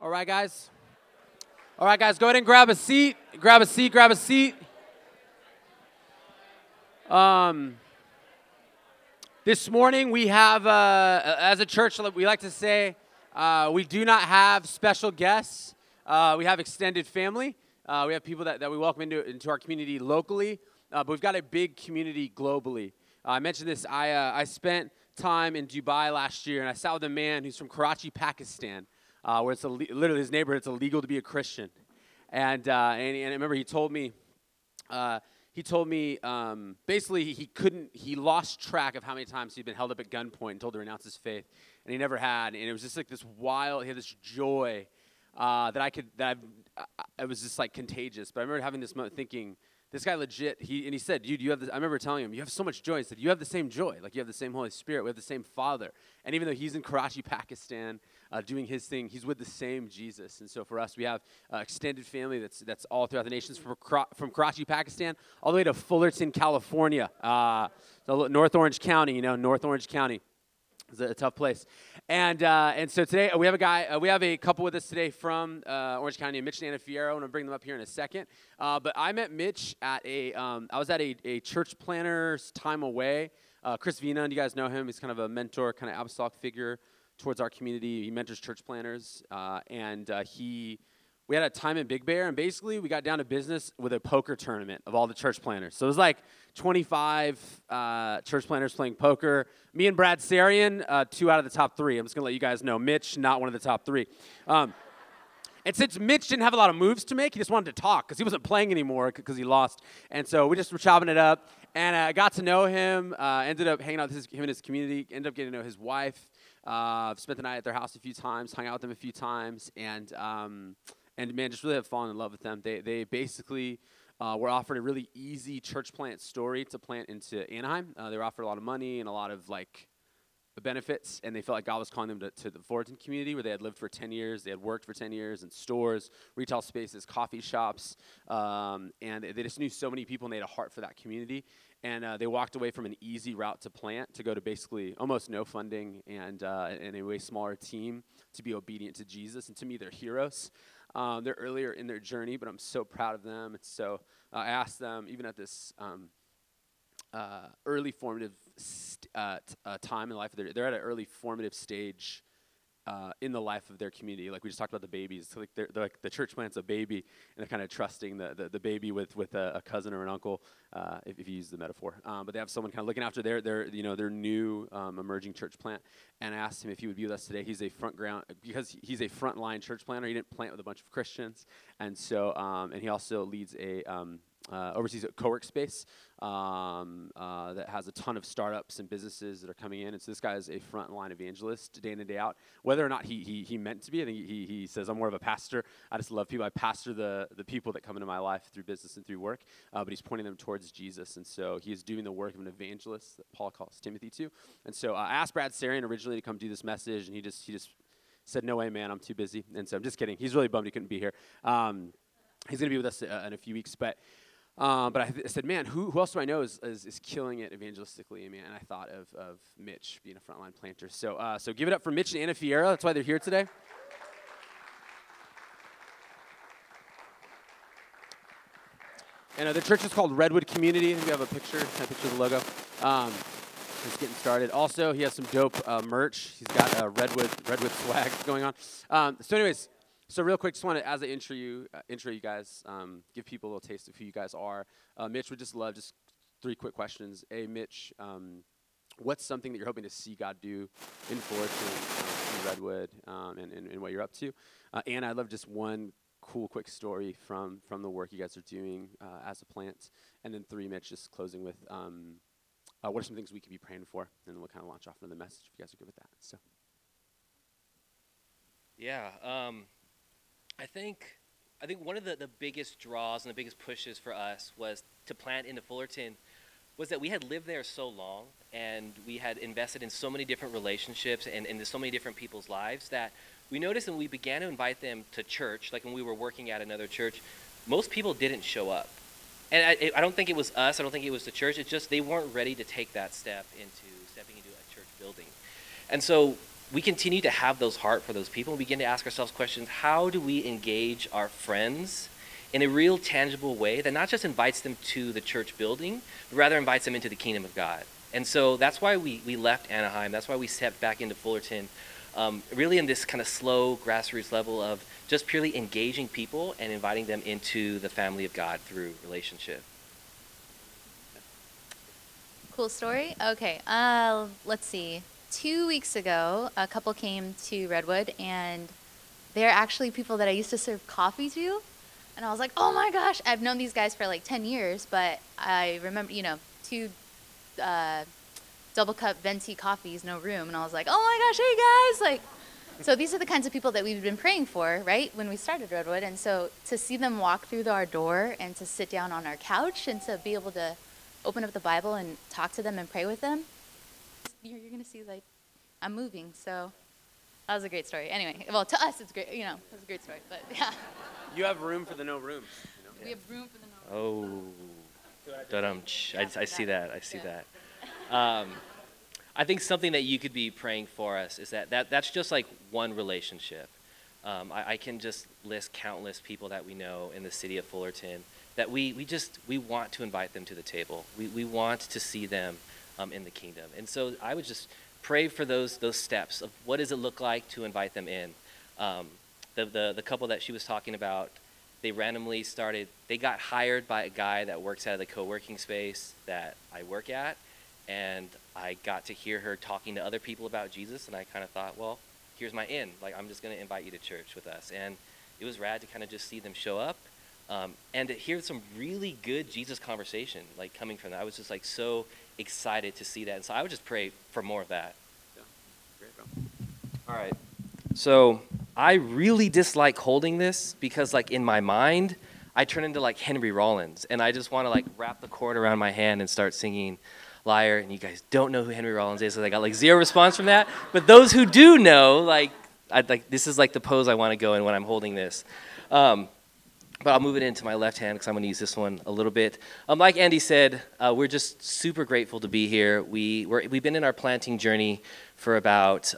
All right, guys. All right, guys, go ahead and grab a seat. Grab a seat, grab a seat. This morning we have, as a church, we like to say, we do not have special guests. We have extended family. We have people that we welcome into our community locally, but we've got a big community globally. I mentioned this. I spent time in Dubai last year, and I sat with a man who's from Karachi, Pakistan, where it's literally his neighborhood. It's illegal to be a Christian, and I remember he told me. Basically he lost track of how many times he'd been held up at gunpoint and told to renounce his faith, and he never had. And it was just like this he had this joy it was just like contagious. But I remember having this moment thinking, this guy legit, he said, dude, I remember telling him, you have so much joy. He said, you have the same joy. Like, you have the same Holy Spirit. We have the same Father. And even though he's in Karachi, Pakistan, doing his thing, he's with the same Jesus. And so for us, we have extended family that's all throughout the nations, from Karachi, Pakistan, all the way to Fullerton, California. So North Orange County, North Orange County. It's a tough place. And so today we have a couple with us today from Orange County, Mitch and Anna Fierro. I'm going to bring them up here in a second. But I met Mitch at I was at a church planner's time away. Chris Vina, you guys know him. He's kind of a mentor, kind of apostolic figure towards our community. He mentors church planners. We had a time in Big Bear, and basically we got down to business with a poker tournament of all the church planners. So it was like 25 church planners playing poker. Me and Brad Sarian, 2 out of the top 3. I'm just going to let you guys know. Mitch, not one of the top 3. And since Mitch didn't have a lot of moves to make, he just wanted to talk because he wasn't playing anymore because he lost. And so we just were chopping it up, and I got to know him, ended up hanging out with him and his community, ended up getting to know his wife, spent the night at their house a few times, hung out with them a few times, and man, just really have fallen in love with them. They basically were offered a really easy church plant story to plant into Anaheim. They were offered a lot of money and a lot of benefits, and they felt like God was calling them to the Fullerton community, where they had lived for 10 years. They had worked for 10 years in stores, retail spaces, coffee shops, and they just knew so many people, and they had a heart for that community. And they walked away from an easy route to plant to go to basically almost no funding and a way smaller team to be obedient to Jesus. And to me, they're heroes. They're earlier in their journey, but I'm so proud of them. And so I asked them, even at this early formative time in life, they're at an early formative stage in the life of their community. Like we just talked about the babies. So they're like the church plant's a baby, and they're kind of trusting the baby with a cousin or an uncle, if you use the metaphor. But they have someone kind of looking after their new emerging church plant. And I asked him if he would be with us today. He's a because he's a frontline church planter. He didn't plant with a bunch of Christians, and so and he also leads oversees a co-work space that has a ton of startups and businesses that are coming in. And so this guy is a frontline evangelist day in and day out. Whether or not he meant to be, I think he says, I'm more of a pastor. I just love people. I pastor the people that come into my life through business and through work, but he's pointing them towards Jesus. And so he is doing the work of an evangelist that Paul calls Timothy to. And so I asked Brad Sarian originally to come do this message, and he just said, no way, man, I'm too busy. And so I'm just kidding. He's really bummed he couldn't be here. He's going to be with us in a few weeks, but I said, man, who else do I know is killing it evangelistically? Man, and I thought of Mitch being a frontline planter. So give it up for Mitch and Anna Fierro. That's why they're here today. And the church is called Redwood Community. I think we have a picture of the logo. Just getting started. Also, he has some dope merch. He's got Redwood swag going on. So real quick, just want to, as I intro you guys, give people a little taste of who you guys are. Mitch would just love 3 quick questions. Mitch, what's something that you're hoping to see God do in Fullerton, in Redwood, and what you're up to? Anna, I'd love just one cool, quick story from the work you guys are doing as a plant. And then 3, Mitch, just closing with what are some things we could be praying for? And then we'll kind of launch off into the message if you guys are good with that. So. Yeah. I think one of the biggest draws and the biggest pushes for us was to plant into Fullerton was that we had lived there so long and we had invested in so many different relationships and into so many different people's lives that we noticed when we began to invite them to church, like when we were working at another church, most people didn't show up. And I don't think it was us. I don't think it was the church. It's just they weren't ready to take that step into stepping into a church building. And so we continue to have those heart for those people, we begin to ask ourselves questions. How do we engage our friends in a real tangible way that not just invites them to the church building, but rather invites them into the kingdom of God? And so that's why we left Anaheim. That's why we stepped back into Fullerton, really in this kind of slow grassroots level of just purely engaging people and inviting them into the family of God through relationship. Cool story. Okay. Let's see. 2 weeks ago, a couple came to Redwood, and they're actually people that I used to serve coffee to. And I was like, oh my gosh, I've known these guys for like 10 years, but I remember, two double cup venti coffees, no room. And I was like, oh my gosh, hey guys. So these are the kinds of people that we've been praying for, right, when we started Redwood. And so to see them walk through our door and to sit down on our couch and to be able to open up the Bible and talk to them and pray with them, you're going to see, I'm moving. So that was a great story. Anyway, well, to us, it's great. It was a great story. But, yeah. You have room for the no rooms. We have room for the no room. Oh, I see that. I see that. I think something that you could be praying for us is that's just like one relationship. I can just list countless people that we know in the city of Fullerton that we want to invite them to the table. We want to see them in the kingdom. And so I would just pray for those steps of what does it look like to invite them in. The couple that she was talking about, they got hired by a guy that works out of the co-working space that I work at, and I got to hear her talking to other people about Jesus, and I kind of thought, well, here's my in. I'm just going to invite you to church with us. And it was rad to kind of just see them show up and to hear some really good Jesus conversation coming from that. I was just so excited to see that. And so I would just pray for more of that. Yeah. Great, bro. All right. So I really dislike holding this because in my mind, I turn into Henry Rollins, and I just want to wrap the cord around my hand and start singing Liar, and you guys don't know who Henry Rollins is, so I got zero response from that. But those who do know, this is the pose I want to go in when I'm holding this. But I'll move it into my left hand because I'm going to use this one a little bit. Like Andy said, we're just super grateful to be here. We've been in our planting journey for about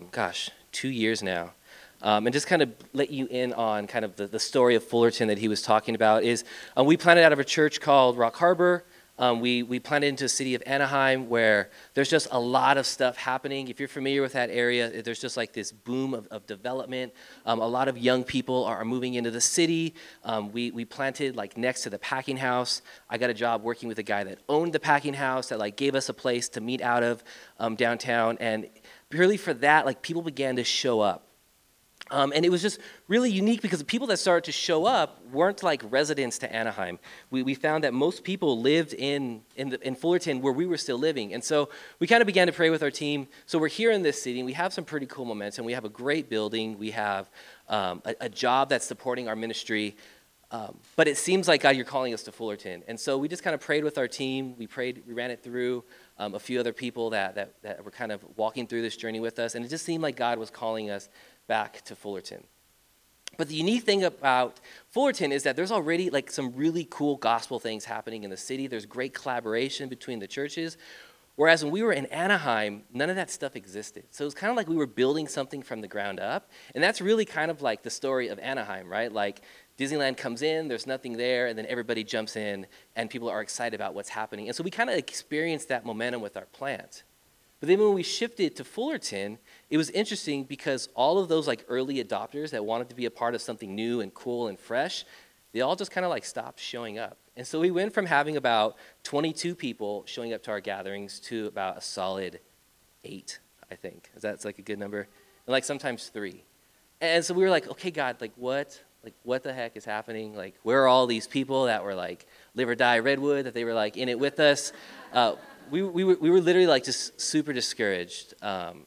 2 years now. And just kind of let you in on kind of the story of Fullerton that he was talking about is we planted out of a church called Rock Harbor. We planted into a city of Anaheim where there's just a lot of stuff happening. If you're familiar with that area, there's just this boom of development. A lot of young people are moving into the city. We planted next to the packing house. I got a job working with a guy that owned the packing house that gave us a place to meet out of downtown. And purely for that, people began to show up. And it was just really unique because the people that started to show up weren't residents to Anaheim. We found that most people lived in Fullerton where we were still living. And so we kind of began to pray with our team. So we're here in this city, and we have some pretty cool momentum. We have a great building. We have a job that's supporting our ministry. But it seems like, God, you're calling us to Fullerton. And so we just kind of prayed with our team. We ran it through a few other people that were kind of walking through this journey with us. And it just seemed like God was calling us back to Fullerton. But the unique thing about Fullerton is that there's already some really cool gospel things happening in the city. There's great collaboration between the churches. Whereas when we were in Anaheim, none of that stuff existed. So it was kind of we were building something from the ground up. And that's really kind of the story of Anaheim, right? Disneyland comes in, there's nothing there, and then everybody jumps in, and people are excited about what's happening. And so we kind of experienced that momentum with our plant. But then when we shifted to Fullerton, it was interesting because all of those early adopters that wanted to be a part of something new and cool and fresh, they all just kind of stopped showing up. And so we went from having about 22 people showing up to our gatherings to about a solid 8, I think. That's a good number? And sometimes 3. And so we were okay, God, what the heck is happening? Where are all these people that were live or die Redwood, that they were in it with us? We were literally just super discouraged.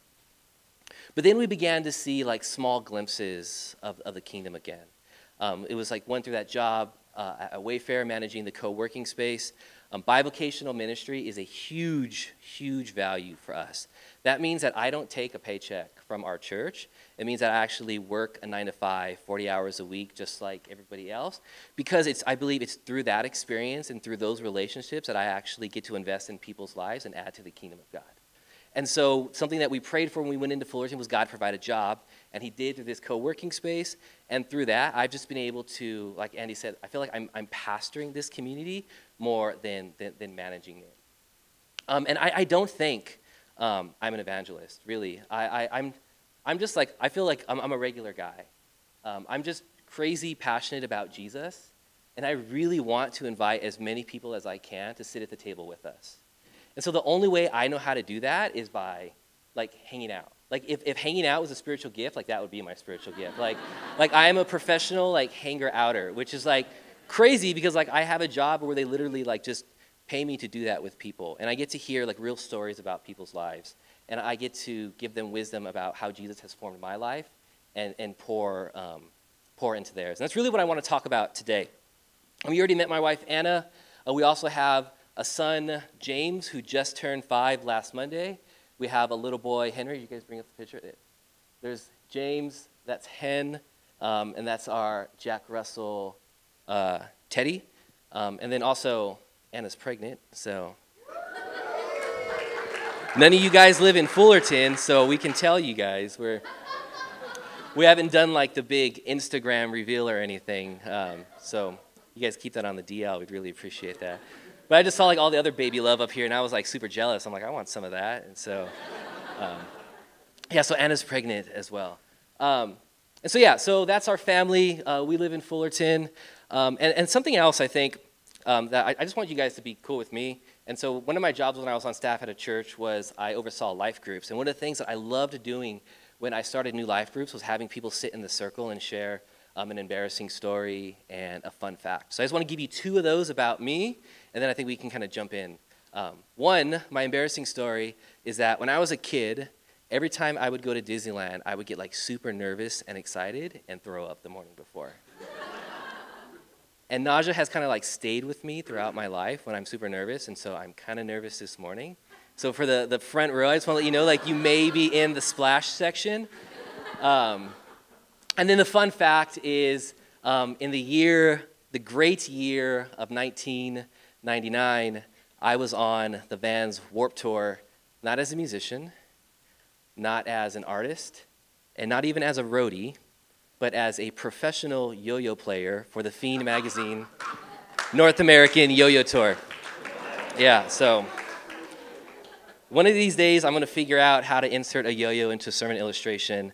But then we began to see small glimpses of the kingdom again. It was went through that job at Wayfair managing the co-working space. Bivocational ministry is a huge, huge value for us. That means that I don't take a paycheck from our church. It means that I actually work a 9-to-5, 40 hours a week, just like everybody else, because I believe it's through that experience and through those relationships that I actually get to invest in people's lives and add to the kingdom of God. And so something that we prayed for when we went into Fullerton was God provide a job, and he did through this co-working space. And through that, I've just been able to, like Andy said, I feel like I'm pastoring this community more than managing it. And I don't think I'm an evangelist, really. I'm just like, I feel like I'm a regular guy. I'm just crazy passionate about Jesus, and I really want to invite as many people as I can to sit at the table with us. And so the only way I know how to do that is by, like, hanging out. Like, if hanging out was a spiritual gift, like, that would be my spiritual gift. Like I am a professional, like, hanger-outer, which is, like, crazy because, like, I have a job where they literally, like, just pay me to do that with people. And I get to hear, like, real stories about people's lives. And I get to give them wisdom about how Jesus has formed my life and pour into theirs. And that's really what I want to talk about today. You already met my wife, Anna. We also have a son, James, who just turned 5 last Monday. We have a little boy, Henry. You guys bring up the picture. There's James, that's Hen, and that's our Jack Russell Teddy. And then also, Anna's pregnant, so. None of you guys live in Fullerton, so we can tell you guys. We haven't done like the big Instagram reveal or anything, so you guys keep that on the DL. We'd really appreciate that. But I just saw like all the other baby love up here, and I was like super jealous. I'm like, I want some of that. And so, so Anna's pregnant as well. And so that's our family. We live in Fullerton. And something else I think that I just want you guys to be cool with me. And so one of my jobs when I was on staff at a church was I oversaw life groups. And one of the things that I loved doing when I started new life groups was having people sit in the circle and share an embarrassing story and a fun fact. So I just want to give you 2 of those about me, and then I think we can kind of jump in. One, my embarrassing story is that when I was a kid, every time I would go to Disneyland, I would get like super nervous and excited and throw up the morning before. And nausea has kind of like stayed with me throughout my life when I'm super nervous, and so I'm kind of nervous this morning. So for the front row, I just want to let you know, like, you may be in the splash section. And then the fun fact is, in the great year of 1999, I was on the Vans Warped Tour, not as a musician, not as an artist, and not even as a roadie, but as a professional yo-yo player for the Fiend magazine North American Yo-Yo Tour. Yeah, so one of these days I'm going to figure out how to insert a yo-yo into a sermon illustration,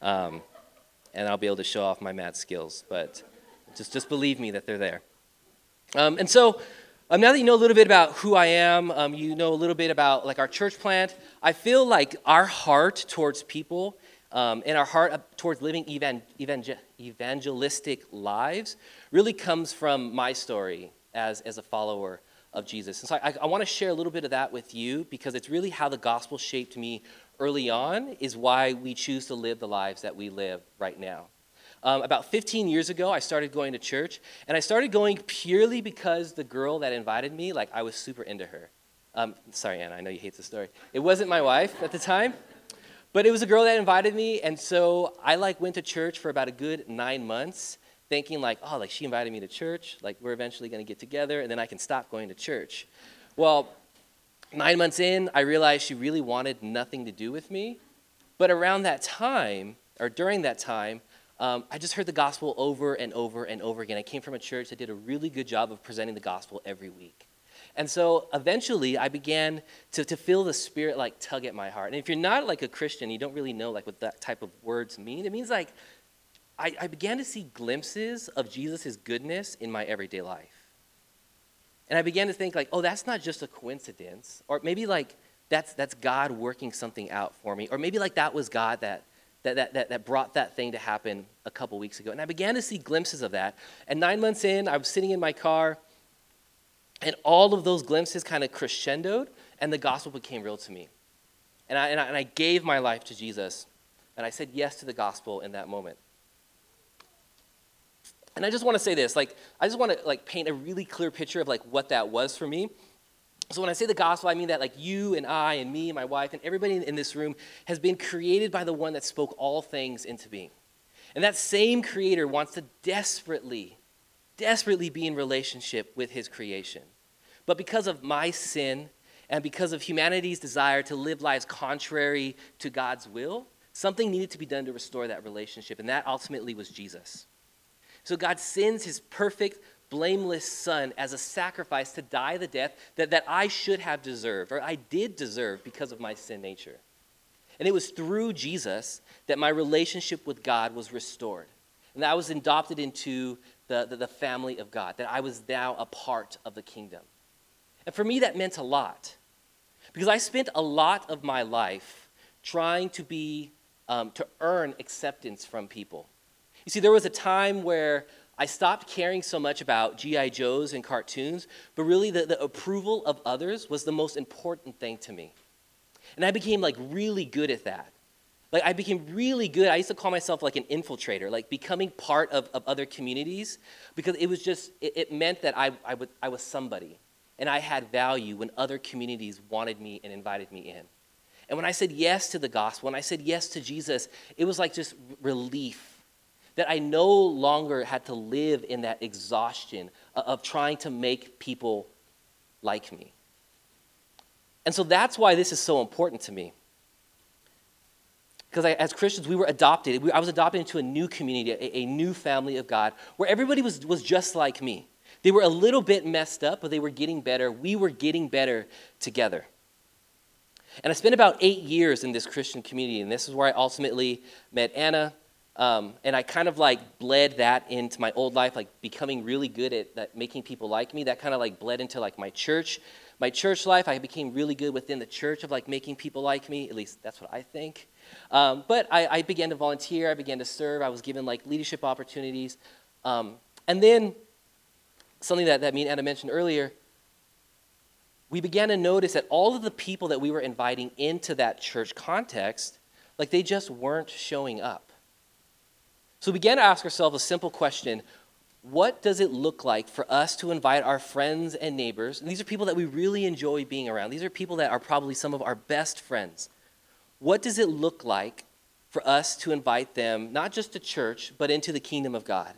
and I'll be able to show off my mad skills, but just believe me that they're there. And so now that you know a little bit about who I am, you know a little bit about like our church plant, I feel like our heart towards people and our heart towards living evangelistic lives really comes from my story as a follower of Jesus. And so I want to share a little bit of that with you because it's really how the gospel shaped me early on, is why we choose to live the lives that we live right now. About 15 years ago, I started going to church, and I started going purely because the girl that invited me, like, I was super into her. Sorry, Anna, I know you hate this story. It wasn't my wife at the time, but it was a girl that invited me, and so I, like, went to church for about a good 9 months, thinking, like, oh, like, she invited me to church, like, we're eventually going to get together, and then I can stop going to church. Well, 9 months in, I realized she really wanted nothing to do with me, but around that time, or during that time, I just heard the gospel over and over and over again. I came from a church that did a really good job of presenting the gospel every week. And so eventually I began to feel the Spirit like tug at my heart. And if you're not like a Christian, you don't really know like what that type of words mean. It means like I began to see glimpses of Jesus' goodness in my everyday life. And I began to think like, oh, that's not just a coincidence. Or maybe like that's God working something out for me. Or maybe like that was God that brought that thing to happen a couple weeks ago. And I began to see glimpses of that. And 9 months in, I was sitting in my car, and all of those glimpses kind of crescendoed, and the gospel became real to me. And I gave my life to Jesus, and I said yes to the gospel in that moment. And I just want to say this, like, I just want to like paint a really clear picture of like what that was for me. So when I say the gospel, I mean that like you and I and me and my wife and everybody in this room has been created by the one that spoke all things into being. And that same creator wants to desperately be in relationship with his creation. But because of my sin and because of humanity's desire to live lives contrary to God's will, something needed to be done to restore that relationship, and that ultimately was Jesus. So God sends his perfect, blameless son as a sacrifice to die the death that I should have deserved, or I did deserve because of my sin nature. And it was through Jesus that my relationship with God was restored, and that I was adopted into the family of God, that I was now a part of the kingdom. And for me, that meant a lot, because I spent a lot of my life trying to earn acceptance from people. You see, there was a time where I stopped caring so much about G.I. Joes and cartoons, but really the approval of others was the most important thing to me. And I became really good at that. I became really good. I used to call myself an infiltrator, becoming part of other communities, because it meant that I was somebody, and I had value when other communities wanted me and invited me in. And when I said yes to the gospel, when I said yes to Jesus, it was just relief that I no longer had to live in that exhaustion of trying to make people like me. And so that's why this is so important to me. Because as Christians, we were adopted. I was adopted into a new community, a new family of God, where everybody was just like me. They were a little bit messed up, but they were getting better. We were getting better together. And I spent about 8 years in this Christian community, and this is where I ultimately met Anna. And I kind of bled that into my old life, becoming really good at making people like me. That kind of bled into my church life. I became really good within the church of making people like me. At least that's what I think. But I began to volunteer. I began to serve. I was given leadership opportunities. And then something that me and Anna mentioned earlier, we began to notice that all of the people that we were inviting into that church context, they just weren't showing up. So we began to ask ourselves a simple question: what does it look like for us to invite our friends and neighbors? And these are people that we really enjoy being around. These are people that are probably some of our best friends. What does it look like for us to invite them, not just to church, but into the kingdom of God?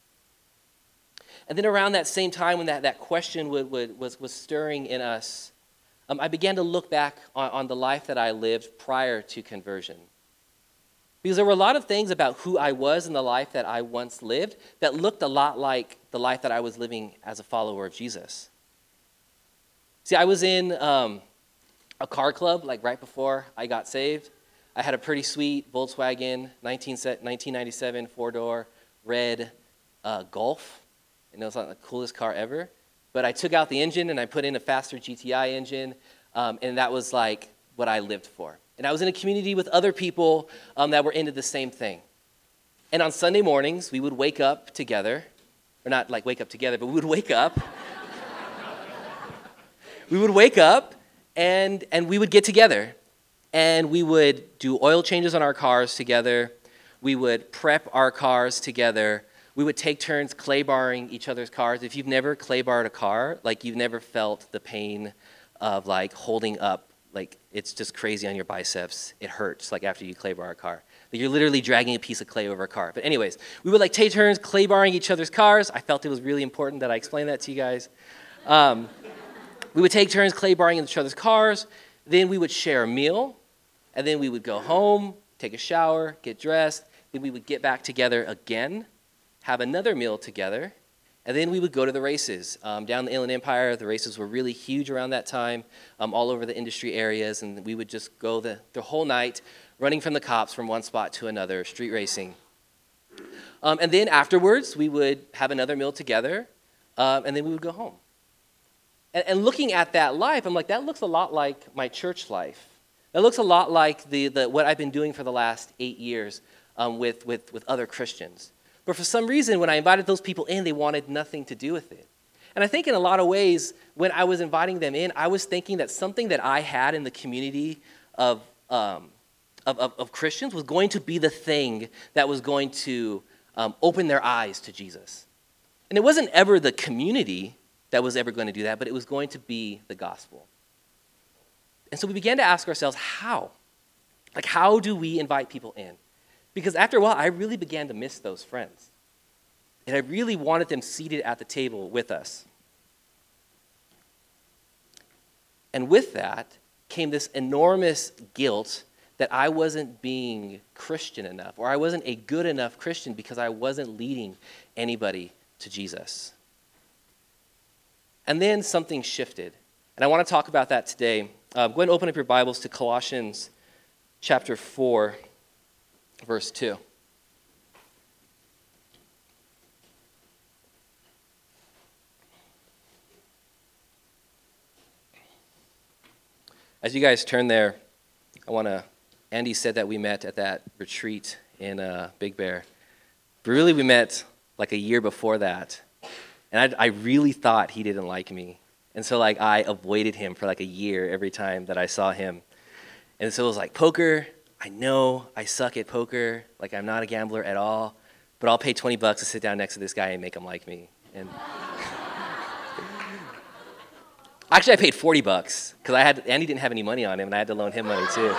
And then around that same time when that question was stirring in us, I began to look back on the life that I lived prior to conversion. Because there were a lot of things about who I was in the life that I once lived that looked a lot like the life that I was living as a follower of Jesus. See, I was in a car club right before I got saved. I had a pretty sweet Volkswagen 1997 four-door red Golf. And it was the coolest car ever. But I took out the engine and I put in a faster GTI engine, and that was what I lived for. And I was in a community with other people that were into the same thing. And on Sunday mornings, we would wake up together, or not wake up together, but we would wake up. We would wake up and we would get together. And we would do oil changes on our cars together. We would prep our cars together. We would take turns clay barring each other's cars. If you've never clay barred a car, you've never felt the pain of holding up. It's just crazy on your biceps. It hurts, after you clay bar a car. You're literally dragging a piece of clay over a car. But anyways, we would take turns clay barring each other's cars. I felt it was really important that I explain that to you guys. We would take turns clay barring each other's cars. Then we would share a meal. And then we would go home, take a shower, get dressed. Then we would get back together again, have another meal together. And then we would go to the races. Down the Inland Empire, the races were really huge around that time, all over the industry areas, and we would just go the whole night running from the cops from one spot to another, street racing. And then afterwards, we would have another meal together, and then we would go home. And looking at that life, I'm that looks a lot like my church life. That looks a lot like what I've been doing for the last 8 years with other Christians. But for some reason, when I invited those people in, they wanted nothing to do with it. And I think in a lot of ways, when I was inviting them in, I was thinking that something that I had in the community of Christians was going to be the thing that was going to open their eyes to Jesus. And it wasn't ever the community that was ever going to do that, but it was going to be the gospel. And so we began to ask ourselves, how? How do we invite people in? Because after a while, I really began to miss those friends. And I really wanted them seated at the table with us. And with that came this enormous guilt that I wasn't being Christian enough, or I wasn't a good enough Christian because I wasn't leading anybody to Jesus. And then something shifted. And I want to talk about that today. Go ahead and open up your Bibles to Colossians chapter 4, verse 2. As you guys turn there, Andy said that we met at that retreat in Big Bear. But really, we met like a year before that. And I really thought he didn't like me. And so like I avoided him for like a year every time that I saw him. And so it was like, poker, I know I suck at poker. Like I'm not a gambler at all. But I'll pay $20 to sit down next to this guy and make him like me. And actually, I paid $40 because Andy didn't have any money on him, and I had to loan him money too.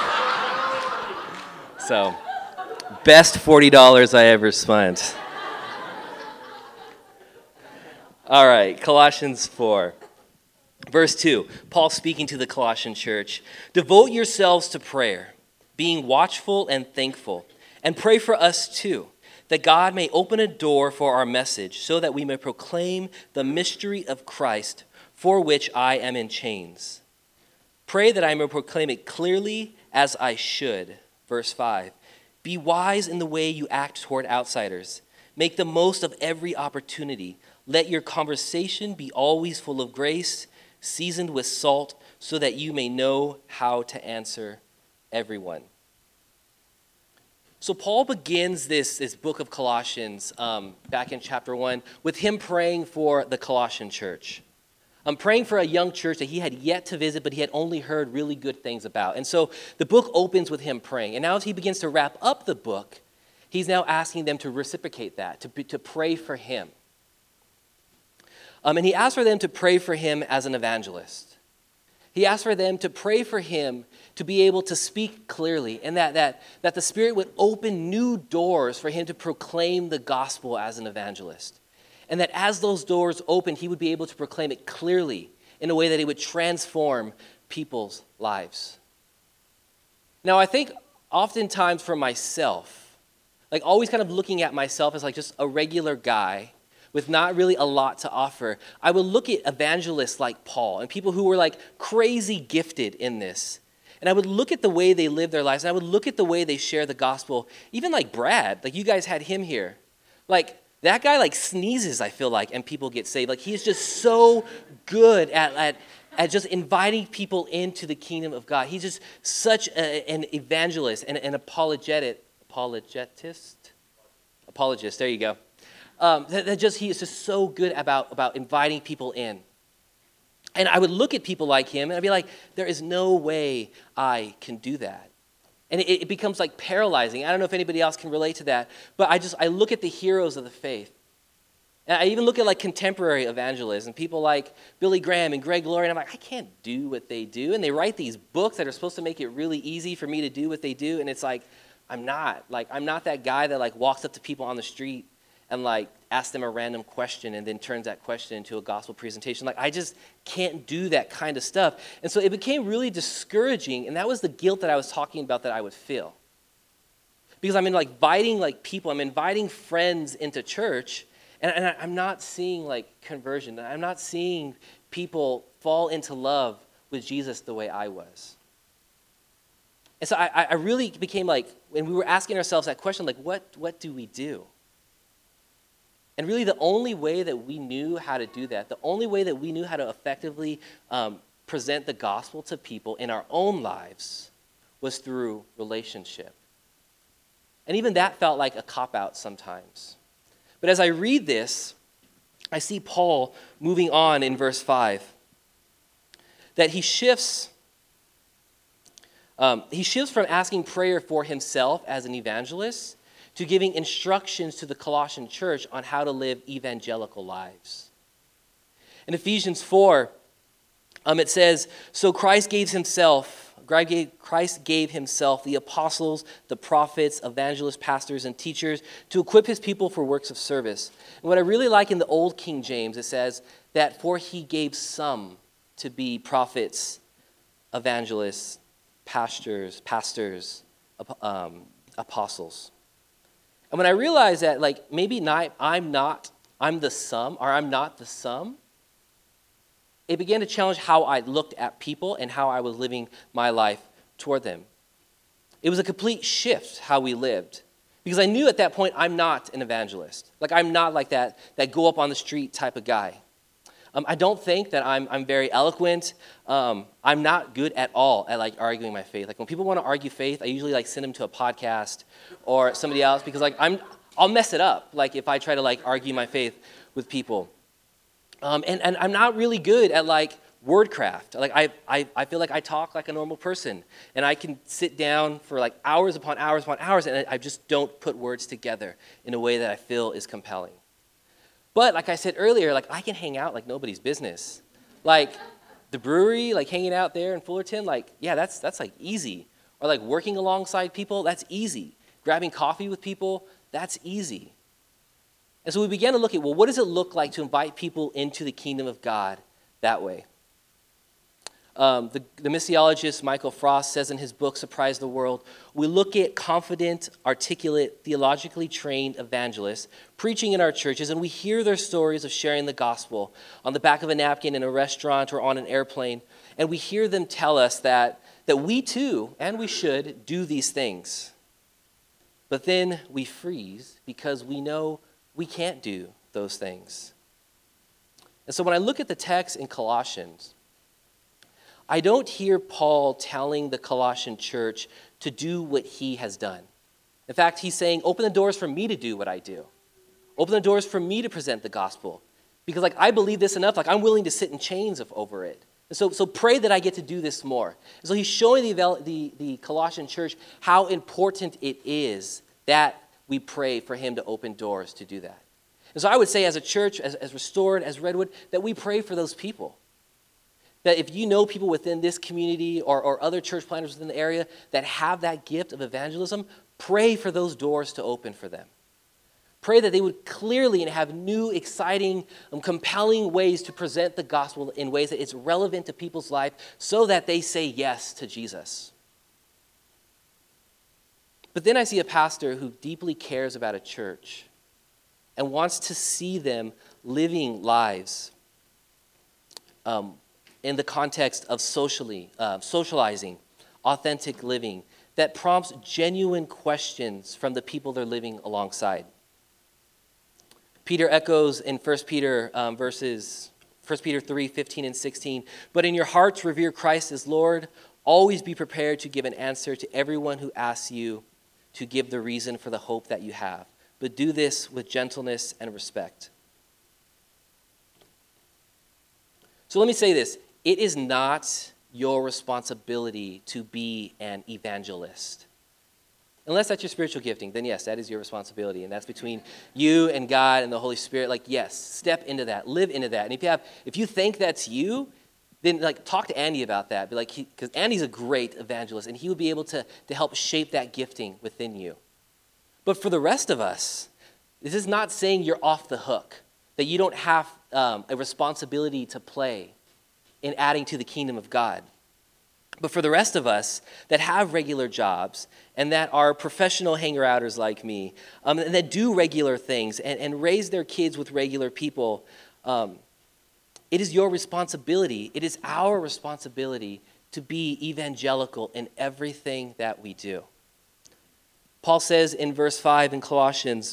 So, best $40 I ever spent. All right, Colossians 4, verse 2. Paul speaking to the Colossian church. Devote yourselves to prayer, being watchful and thankful, and pray for us too, that God may open a door for our message, so that we may proclaim the mystery of Christ, for which I am in chains. Pray that I may proclaim it clearly as I should. Verse 5. Be wise in the way you act toward outsiders. Make the most of every opportunity. Let your conversation be always full of grace, seasoned with salt, so that you may know how to answer everyone. So Paul begins this book of Colossians back in chapter 1 with him praying for the Colossian church. I'm praying for a young church that he had yet to visit, but he had only heard really good things about. And so the book opens with him praying. And now as he begins to wrap up the book, he's now asking them to reciprocate that, to pray for him. And he asked for them to pray for him as an evangelist. He asked for them to pray for him to be able to speak clearly, and that the Spirit would open new doors for him to proclaim the gospel as an evangelist. And that as those doors opened, he would be able to proclaim it clearly in a way that it would transform people's lives. Now, I think oftentimes for myself, like always kind of looking at myself as like just a regular guy with not really a lot to offer, I would look at evangelists like Paul and people who were like crazy gifted in this. And I would look at the way they live their lives, and I would look at the way they share the gospel. Even like Brad, like you guys had him here. Like, that guy like sneezes, I feel like, and people get saved. Like he's just so good at just inviting people into the kingdom of God. He's just such an evangelist and an apologist. There you go. He is just so good about inviting people in. And I would look at people like him and I'd be like, there is no way I can do that. And it becomes like paralyzing. I don't know if anybody else can relate to that, but I look at the heroes of the faith. And I even look at like contemporary evangelists and people like Billy Graham and Greg Laurie, and I'm like, I can't do what they do. And they write these books that are supposed to make it really easy for me to do what they do. And it's like, I'm not that guy that like walks up to people on the street and like asks them a random question and then turns that question into a gospel presentation. Like I just can't do that kind of stuff. And so it became really discouraging, and that was the guilt that I was talking about that I would feel. Because I'm inviting like people, I'm inviting friends into church, and I'm not seeing like conversion. I'm not seeing people fall into love with Jesus the way I was. And so I really became like, when we were asking ourselves that question, like what do we do? And really the only way that we knew how to do that, the only way that we knew how to effectively present the gospel to people in our own lives was through relationship. And even that felt like a cop-out sometimes. But as I read this, I see Paul moving on in verse 5, that he shifts from asking prayer for himself as an evangelist to giving instructions to the Colossian church on how to live evangelical lives. In Ephesians 4, it says, so Christ gave himself the apostles, the prophets, evangelists, pastors, and teachers to equip his people for works of service. And what I really like in the Old King James, it says that for he gave some to be prophets, evangelists, pastors, apostles. And when I realized that, like, maybe not, I'm the sum, or I'm not the sum, it began to challenge how I looked at people and how I was living my life toward them. It was a complete shift how we lived. Because I knew at that point I'm not an evangelist. Like, I'm not like that go up on the street type of guy. I don't think that I'm very eloquent. I'm not good at all at like arguing my faith. Like, when people want to argue faith, I usually like send them to a podcast or somebody else, because like I'll mess it up. Like, if I try to like argue my faith with people. And I'm not really good at like wordcraft. Like, I feel like I talk like a normal person, and I can sit down for like hours upon hours upon hours, and I just don't put words together in a way that I feel is compelling. But like I said earlier, like, I can hang out like nobody's business. Like, the brewery, like hanging out there in Fullerton, like, yeah, that's like easy. Or like working alongside people, that's easy. Grabbing coffee with people, that's easy. And so we began to look at, well, what does it look like to invite people into the kingdom of God that way? The missiologist Michael Frost says in his book, Surprise the World, we look at confident, articulate, theologically trained evangelists preaching in our churches, and we hear their stories of sharing the gospel on the back of a napkin in a restaurant or on an airplane, and we hear them tell us that we too, and we should, do these things. But then we freeze because we know we can't do those things. And so when I look at the text in Colossians, I don't hear Paul telling the Colossian church to do what he has done. In fact, he's saying, open the doors for me to do what I do. Open the doors for me to present the gospel. Because like, I believe this enough, like, I'm willing to sit in chains over it. And so pray that I get to do this more. And so he's showing the Colossian church how important it is that we pray for him to open doors to do that. And so I would say, as a church, as Restored, as Redwood, that we pray for those people. That if you know people within this community or other church planters within the area that have that gift of evangelism, pray for those doors to open for them. Pray that they would clearly and have new, exciting, compelling ways to present the gospel in ways that it's relevant to people's life so that they say yes to Jesus. But then I see a pastor who deeply cares about a church and wants to see them living lives in the context of socializing, authentic living, that prompts genuine questions from the people they're living alongside. Peter echoes in 1 Peter 3, 15 and 16, but in your hearts revere Christ as Lord. Always be prepared to give an answer to everyone who asks you to give the reason for the hope that you have. But do this with gentleness and respect. So let me say this. It is not your responsibility to be an evangelist. Unless that's your spiritual gifting, then yes, that is your responsibility. And that's between you and God and the Holy Spirit. Like, yes, step into that, live into that. And if you think that's you, then like talk to Andy about that. Be like, because Andy's a great evangelist, and he would be able to help shape that gifting within you. But for the rest of us, this is not saying you're off the hook, that you don't have a responsibility to play in adding to the kingdom of God. But for the rest of us that have regular jobs and that are professional hanger-outers like me, and that do regular things and raise their kids with regular people, it is your responsibility, it is our responsibility to be evangelical in everything that we do. Paul says in verse 5 in Colossians,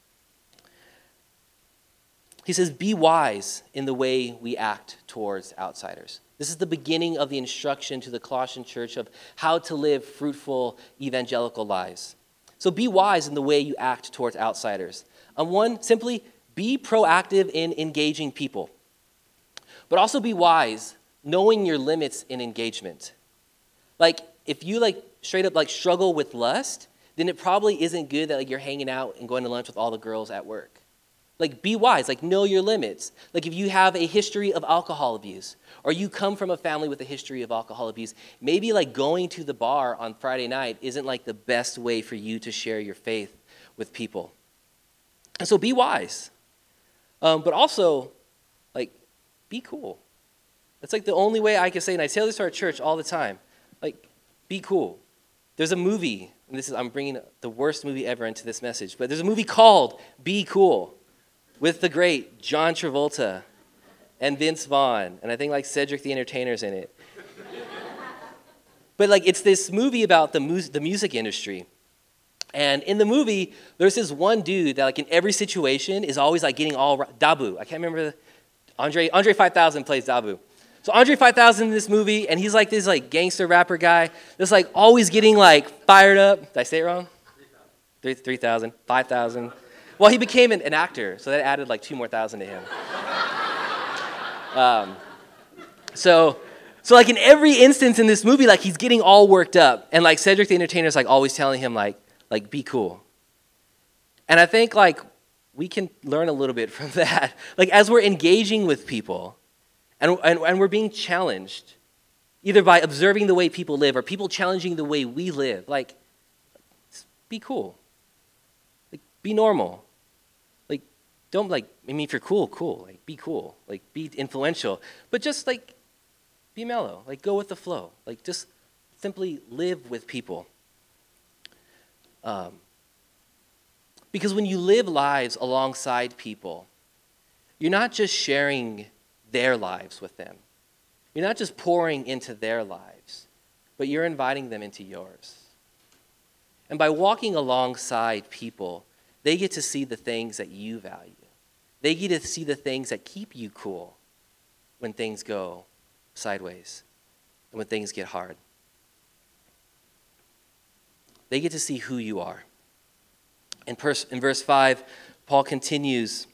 he says, be wise in the way we act towards outsiders. This is the beginning of the instruction to the Colossian church of how to live fruitful evangelical lives. So be wise in the way you act towards outsiders. One, simply be proactive in engaging people. But also be wise, knowing your limits in engagement. Like, if you straight up struggle with lust, then it probably isn't good that you're hanging out and going to lunch with all the girls at work. Be wise, know your limits. If you have a history of alcohol abuse, or you come from a family with a history of alcohol abuse, maybe going to the bar on Friday night isn't the best way for you to share your faith with people. And so be wise. But also, be cool. That's like the only way I can say, and I tell this to our church all the time, like, be cool. There's a movie, and I'm bringing the worst movie ever into this message, but there's a movie called Be Cool with the great John Travolta and Vince Vaughn, and I think like Cedric the Entertainer's in it. But like it's this movie about the music industry. And in the movie, there's this one dude that like in every situation is always like getting all Dabu. I can't remember Andre 5000 plays Dabu. So Andre 5000 in this movie, and he's like this like gangster rapper guy that's like always getting like fired up. Did I say it wrong? 3,000, 5,000. Well, he became an actor, so that added like 2 more thousand to him. So like in every instance in this movie, like he's getting all worked up, and like Cedric the Entertainer's like always telling him like be cool. And I think like we can learn a little bit from that. Like as we're engaging with people, and we're being challenged, either by observing the way people live or people challenging the way we live, like be cool. Like be normal. Like don't like, I mean if you're cool, like be cool. Like be influential. But just like be mellow, like go with the flow. Like just simply live with people. Because when you live lives alongside people, you're not just sharing their lives with them. You're not just pouring into their lives, but you're inviting them into yours. And by walking alongside people, they get to see the things that you value. They get to see the things that keep you cool when things go sideways and when things get hard. They get to see who you are. In verse 5, Paul continues,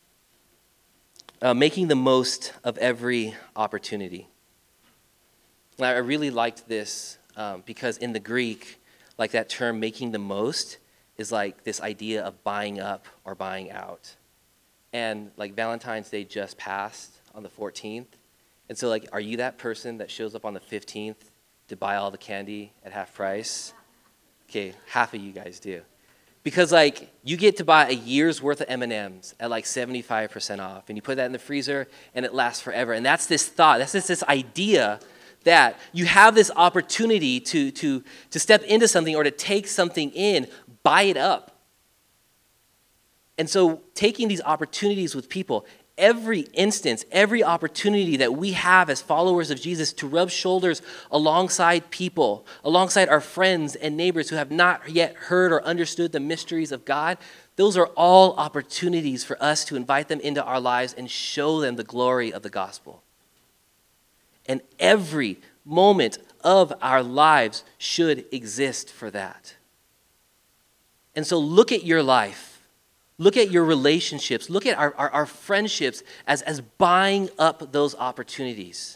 making the most of every opportunity. And I really liked this because in the Greek, like that term making the most is like this idea of buying up or buying out. And like Valentine's Day just passed on the 14th. And so like, are you that person that shows up on the 15th to buy all the candy at half price? Okay, half of you guys do. Because like you get to buy a year's worth of M&Ms at like 75% off, and you put that in the freezer and it lasts forever. And that's this thought, that's just this idea that you have this opportunity to step into something or to take something in, buy it up. And so taking these opportunities with people, every instance, every opportunity that we have as followers of Jesus to rub shoulders alongside people, alongside our friends and neighbors who have not yet heard or understood the mysteries of God, those are all opportunities for us to invite them into our lives and show them the glory of the gospel. And every moment of our lives should exist for that. And so look at your life. Look at your relationships. Look at our friendships as buying up those opportunities.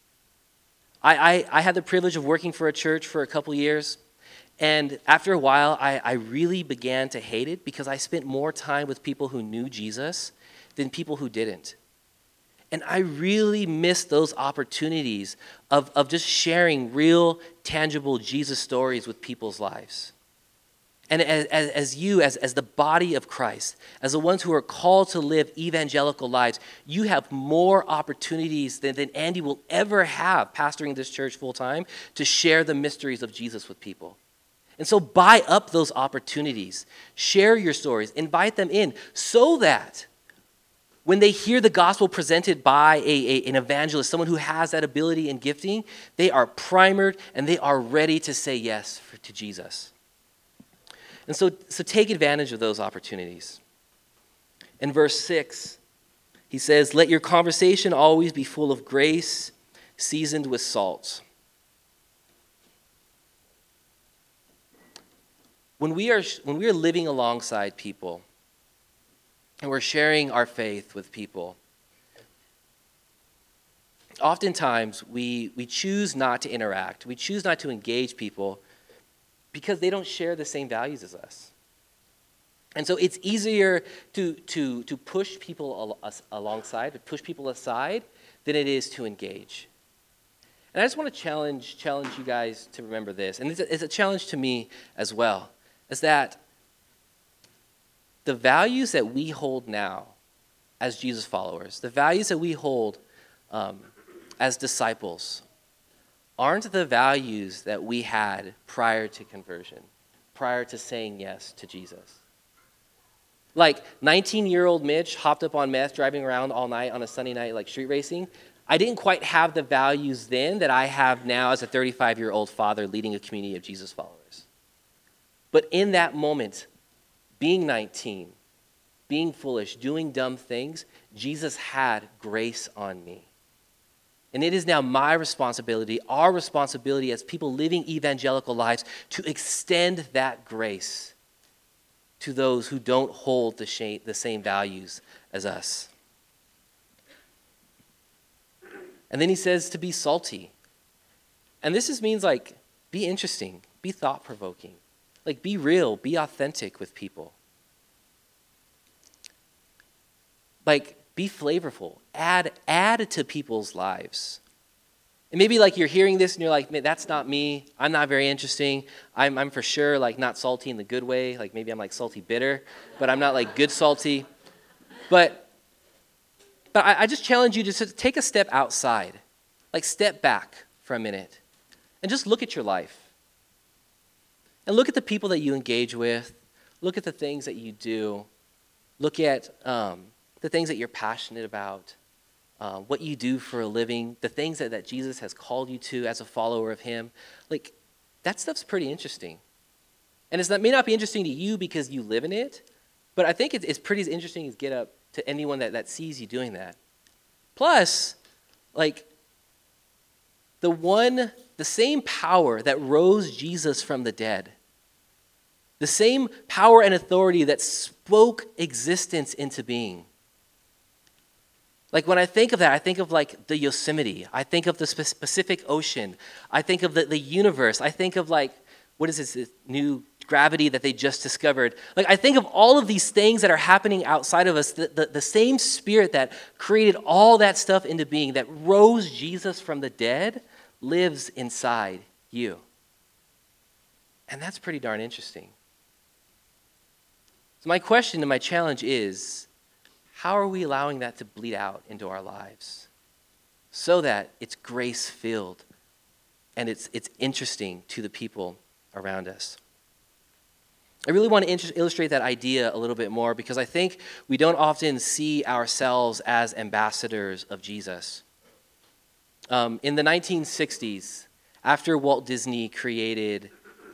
I had the privilege of working for a church for a couple years. And after a while, I really began to hate it because I spent more time with people who knew Jesus than people who didn't. And I really missed those opportunities of just sharing real, tangible Jesus stories with people's lives. And as the body of Christ, as the ones who are called to live evangelical lives, you have more opportunities than Andy will ever have pastoring this church full time to share the mysteries of Jesus with people. And so buy up those opportunities. Share your stories. Invite them in so that when they hear the gospel presented by an evangelist, someone who has that ability and gifting, they are primered and they are ready to say yes to Jesus. And so take advantage of those opportunities. In verse 6, he says, "Let your conversation always be full of grace, seasoned with salt." When we are living alongside people and we're sharing our faith with people, oftentimes we choose not to interact. We choose not to engage people because they don't share the same values as us. And so it's easier to push people alongside, to push people aside, than it is to engage. And I just want to challenge you guys to remember this, and it's a challenge to me as well, is that the values that we hold now as Jesus followers, the values that we hold as disciples aren't the values that we had prior to conversion, prior to saying yes to Jesus. Like 19-year-old Mitch hopped up on meth, driving around all night on a Sunday night, like street racing. I didn't quite have the values then that I have now as a 35-year-old father leading a community of Jesus followers. But in that moment, being 19, being foolish, doing dumb things, Jesus had grace on me. And it is now my responsibility, our responsibility as people living evangelical lives, to extend that grace to those who don't hold the same values as us. And then he says to be salty. And this just means like, be interesting, be thought-provoking. Like, be real, be authentic with people. Like, be flavorful. Add to people's lives. And maybe like you're hearing this and you're like, man, that's not me. I'm not very interesting. I'm for sure like not salty in the good way. Like maybe I'm like salty bitter, but I'm not like good salty. But I just challenge you to take a step outside. Like step back for a minute and just look at your life. And look at the people that you engage with. Look at the things that you do. Look at the things that you're passionate about. What you do for a living, the things that Jesus has called you to as a follower of him. Like, that stuff's pretty interesting. And it may not be interesting to you because you live in it, but I think it's pretty as interesting as get up to anyone that sees you doing that. Plus, like, the same power that rose Jesus from the dead, the same power and authority that spoke existence into being. Like when I think of that, I think of like the Yosemite. I think of the Pacific Ocean. I think of the universe. I think of like, what is this new gravity that they just discovered? Like I think of all of these things that are happening outside of us. The same spirit that created all that stuff into being, that rose Jesus from the dead, lives inside you. And that's pretty darn interesting. So my question and my challenge is, how are we allowing that to bleed out into our lives so that it's grace-filled and it's interesting to the people around us? I really want to illustrate that idea a little bit more because I think we don't often see ourselves as ambassadors of Jesus. In the 1960s, after Walt Disney created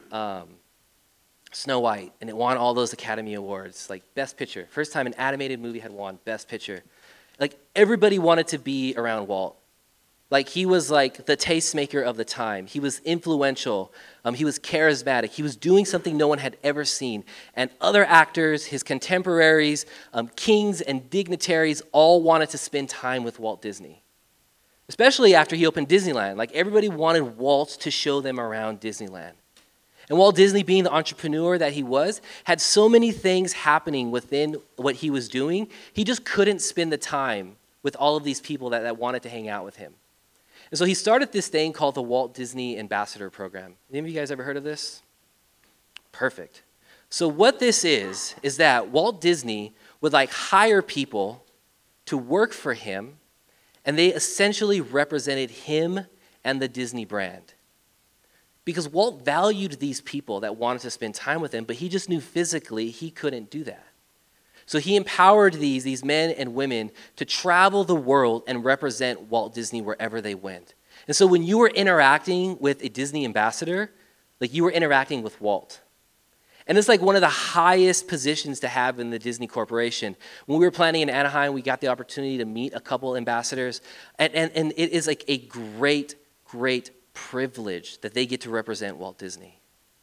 Snow White, and it won all those Academy Awards, like Best Picture. First time an animated movie had won Best Picture. Like, everybody wanted to be around Walt. Like, he was like the tastemaker of the time. He was influential. He was charismatic. He was doing something no one had ever seen. And other actors, his contemporaries, kings and dignitaries all wanted to spend time with Walt Disney. Especially after he opened Disneyland. Like, everybody wanted Walt to show them around Disneyland. And Walt Disney, being the entrepreneur that he was, had so many things happening within what he was doing, he just couldn't spend the time with all of these people that wanted to hang out with him. And so he started this thing called the Walt Disney Ambassador Program. Any of you guys ever heard of this? Perfect. So what this is that Walt Disney would like hire people to work for him, and they essentially represented him and the Disney brand. Because Walt valued these people that wanted to spend time with him, but he just knew physically he couldn't do that. So he empowered these men and women to travel the world and represent Walt Disney wherever they went. And so when you were interacting with a Disney ambassador, like you were interacting with Walt. And it's like one of the highest positions to have in the Disney Corporation. When we were planning in Anaheim, we got the opportunity to meet a couple ambassadors. And it is like a great, great privilege that they get to represent Walt Disney.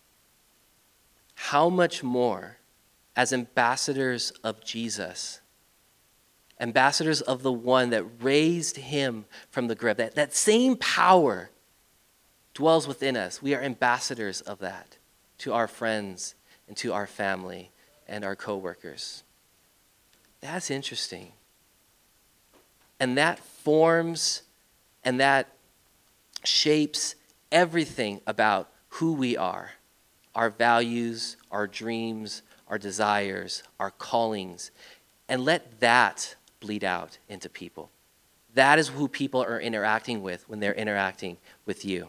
How much more as ambassadors of Jesus, ambassadors of the one that raised him from the grave, that same power dwells within us. We are ambassadors of that to our friends and to our family and our coworkers. That's interesting. And that forms and that shapes everything about who we are, our values, our dreams, our desires, our callings, and let that bleed out into people. That is who people are interacting with when they're interacting with you.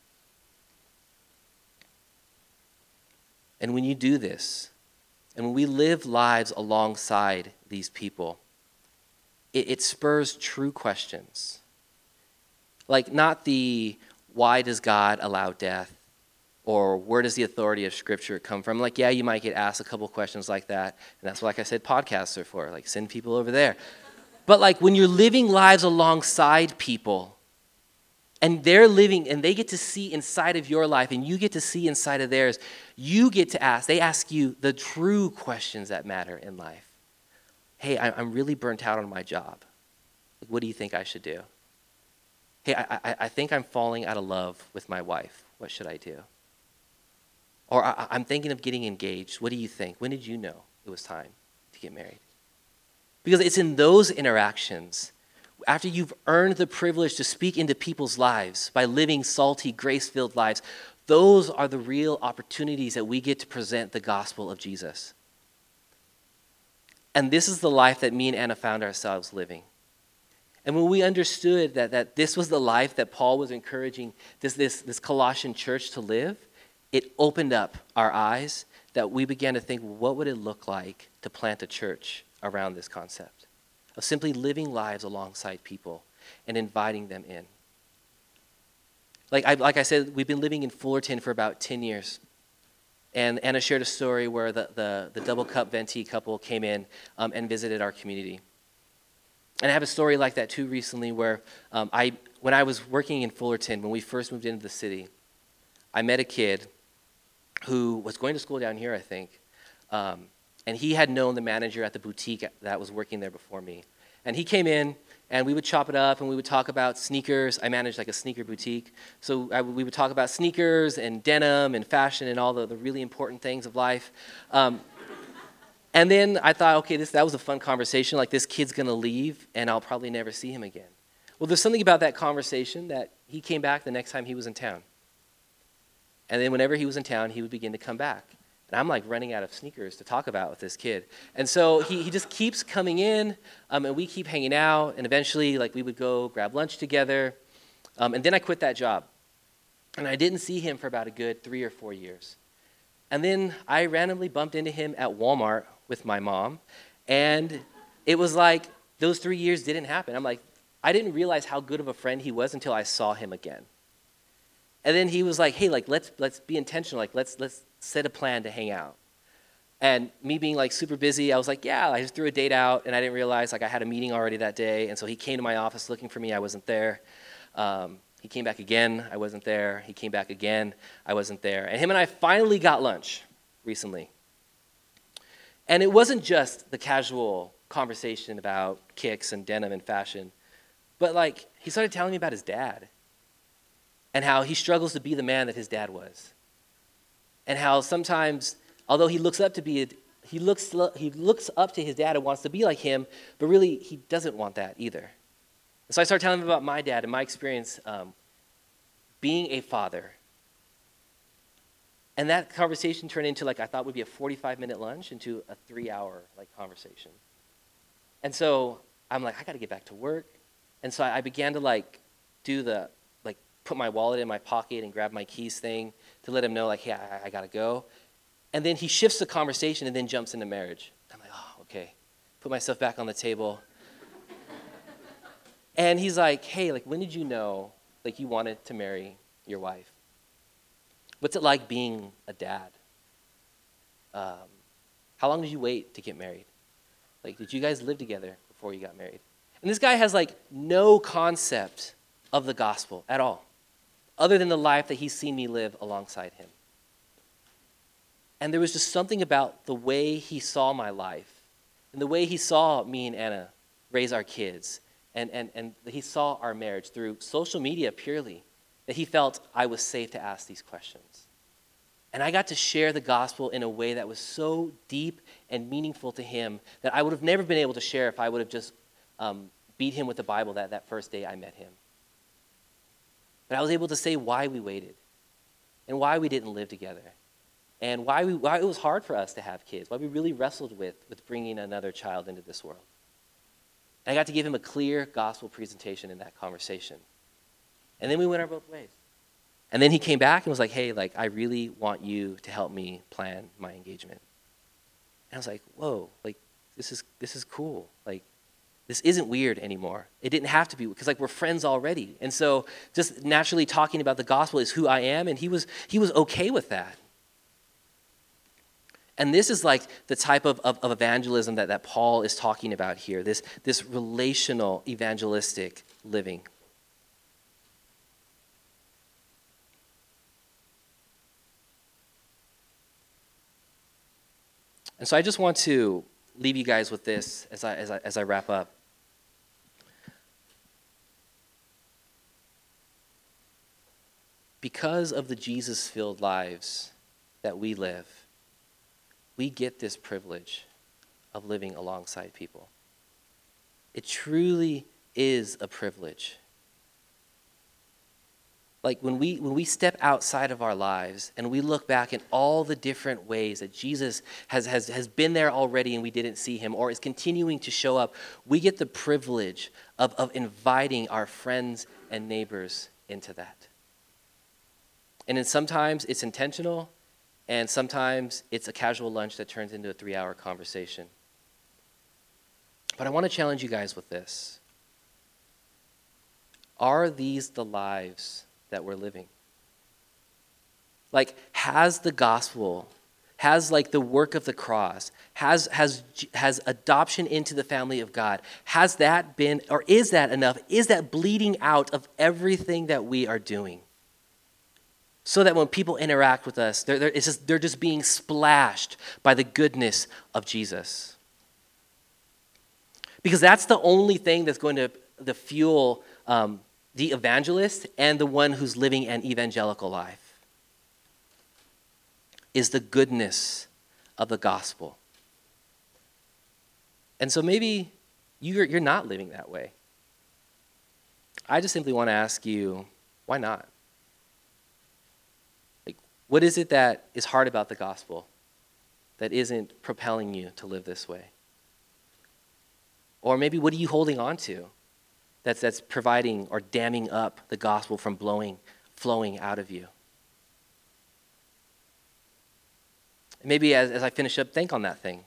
And when you do this, and when we live lives alongside these people, it spurs true questions. Like, not the why does God allow death, or where does the authority of Scripture come from? Like, yeah, you might get asked a couple questions like that, and that's what, like I said, podcasts are for. Like, send people over there. But like, when you're living lives alongside people, and they're living, and they get to see inside of your life, and you get to see inside of theirs, you get to ask, they ask you the true questions that matter in life. Hey, I'm really burnt out on my job. What do you think I should do? Hey, I think I'm falling out of love with my wife. What should I do? Or I'm thinking of getting engaged. What do you think? When did you know it was time to get married? Because it's in those interactions, after you've earned the privilege to speak into people's lives by living salty, grace-filled lives, those are the real opportunities that we get to present the gospel of Jesus. And this is the life that me and Anna found ourselves living. And when we understood that this was the life that Paul was encouraging this Colossian church to live, it opened up our eyes that we began to think, what would it look like to plant a church around this concept of simply living lives alongside people and inviting them in. Like I said, we've been living in Fullerton for about 10 years. And Anna shared a story where the double cup venti couple came in and visited our community. And I have a story like that too recently where when I was working in Fullerton, when we first moved into the city, I met a kid who was going to school down here, I think. And he had known the manager at the boutique that was working there before me. And he came in, and we would chop it up, and we would talk about sneakers. I managed like a sneaker boutique. So we would talk about sneakers and denim and fashion and all the really important things of life. And then I thought, okay, that was a fun conversation. Like, this kid's going to leave, and I'll probably never see him again. Well, there's something about that conversation that he came back the next time he was in town. And then whenever he was in town, he would begin to come back. And I'm like running out of sneakers to talk about with this kid. And so he just keeps coming in, and we keep hanging out. And eventually, like, we would go grab lunch together. And then I quit that job. And I didn't see him for about a good 3 or 4 years. And then I randomly bumped into him at Walmart with my mom. And it was like those 3 years didn't happen. I'm like, I didn't realize how good of a friend he was until I saw him again. And then he was like, hey, like, let's be intentional. Like, let's set a plan to hang out. And me being like super busy, I was like, yeah, I just threw a date out, and I didn't realize like I had a meeting already that day. And so he came to my office looking for me. I wasn't there. He came back again. I wasn't there. He came back again. I wasn't there. And him and I finally got lunch recently. And it wasn't just the casual conversation about kicks and denim and fashion, but like he started telling me about his dad and how he struggles to be the man that his dad was. And how sometimes, although he looks up to his dad and wants to be like him, but really he doesn't want that either. And so I started telling him about my dad and my experience being a father. And that conversation turned into, like, I thought would be a 45-minute lunch into a 3-hour like conversation. And so I'm like, I got to get back to work. And so I began to put my wallet in my pocket and grab my keys thing to let him know, like, hey, I got to go. And then he shifts the conversation and then jumps into marriage. I'm like, oh, okay. Put myself back on the table. And he's like, hey, like, when did you know, like, you wanted to marry your wife? What's it like being a dad? How long did you wait to get married? Like, did you guys live together before you got married? And this guy has, like, no concept of the gospel at all, other than the life that he's seen me live alongside him. And there was just something about the way he saw my life and the way he saw me and Anna raise our kids and he saw our marriage through social media purely, that he felt I was safe to ask these questions. And I got to share the gospel in a way that was so deep and meaningful to him that I would have never been able to share if I would have just beat him with the Bible that first day I met him. But I was able to say why we waited and why we didn't live together and why it was hard for us to have kids, why we really wrestled with bringing another child into this world. And I got to give him a clear gospel presentation in that conversation. And then we went our both ways. And then he came back and was like, hey, like, I really want you to help me plan my engagement. And I was like, whoa, like, this is cool. Like, this isn't weird anymore. It didn't have to be, because like we're friends already. And so just naturally talking about the gospel is who I am, and he was okay with that. And this is like the type of evangelism that Paul is talking about here, this relational evangelistic living. And so I just want to leave you guys with this as I wrap up. Because of the Jesus-filled lives that we live, we get this privilege of living alongside people. It truly is a privilege. Like when we step outside of our lives and we look back in all the different ways that Jesus has been there already and we didn't see him, or is continuing to show up, we get the privilege of inviting our friends and neighbors into that. And then sometimes it's intentional, and sometimes it's a casual lunch that turns into a 3-hour conversation. But I want to challenge you guys with this. Are these the lives that we're living? Like, has the gospel, has like the work of the cross, has adoption into the family of God, has that been, or is that enough? Is that bleeding out of everything that we are doing? So that when people interact with us, they're just being splashed by the goodness of Jesus. Because that's the only thing that's going to fuel the evangelist and the one who's living an evangelical life, is the goodness of the gospel. And so maybe you're not living that way. I just simply want to ask you, why not? Like, what is it that is hard about the gospel that isn't propelling you to live this way? Or maybe what are you holding on to that's providing or damming up the gospel from flowing out of you? And maybe as I finish up, think on that thing.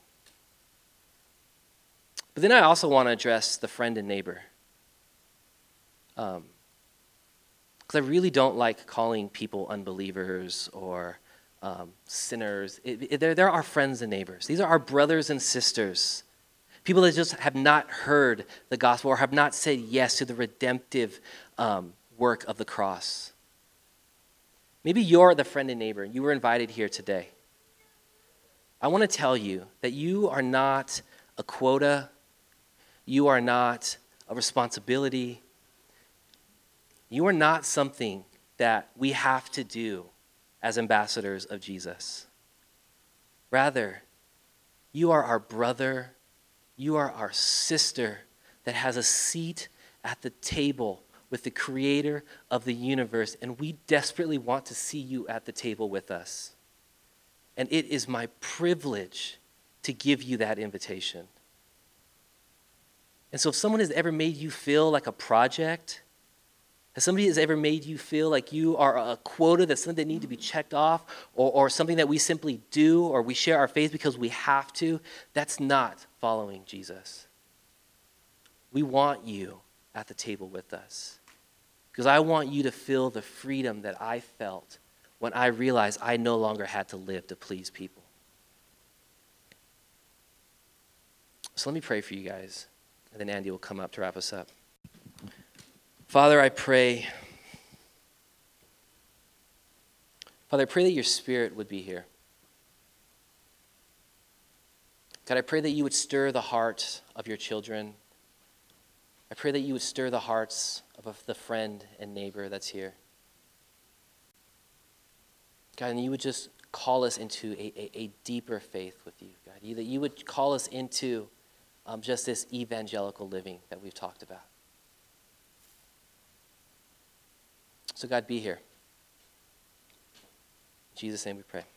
But then I also want to address the friend and neighbor. Because I really don't like calling people unbelievers or sinners. They're our friends and neighbors. These are our brothers and sisters. People that just have not heard the gospel or have not said yes to the redemptive work of the cross. Maybe you're the friend and neighbor and you were invited here today. I want to tell you that you are not a quota. You are not a responsibility. You are not something that we have to do as ambassadors of Jesus. Rather, you are our brother. You are our sister that has a seat at the table with the creator of the universe, and we desperately want to see you at the table with us. And it is my privilege to give you that invitation. And so if someone has ever made you feel like a project, if somebody has ever made you feel like you are a quota, that's something that needs to be checked off, or something that we simply do, or we share our faith because we have to, that's not following Jesus. We want you at the table with us. Because I want you to feel the freedom that I felt when I realized I no longer had to live to please people. So let me pray for you guys, and then Andy will come up to wrap us up. Father, I pray that your Spirit would be here. God, I pray that you would stir the heart of your children. I pray that you would stir the hearts of the friend and neighbor that's here. God, and you would just call us into a deeper faith with you, God. That you would call us into just this evangelical living that we've talked about. So God, be here. In Jesus' name we pray.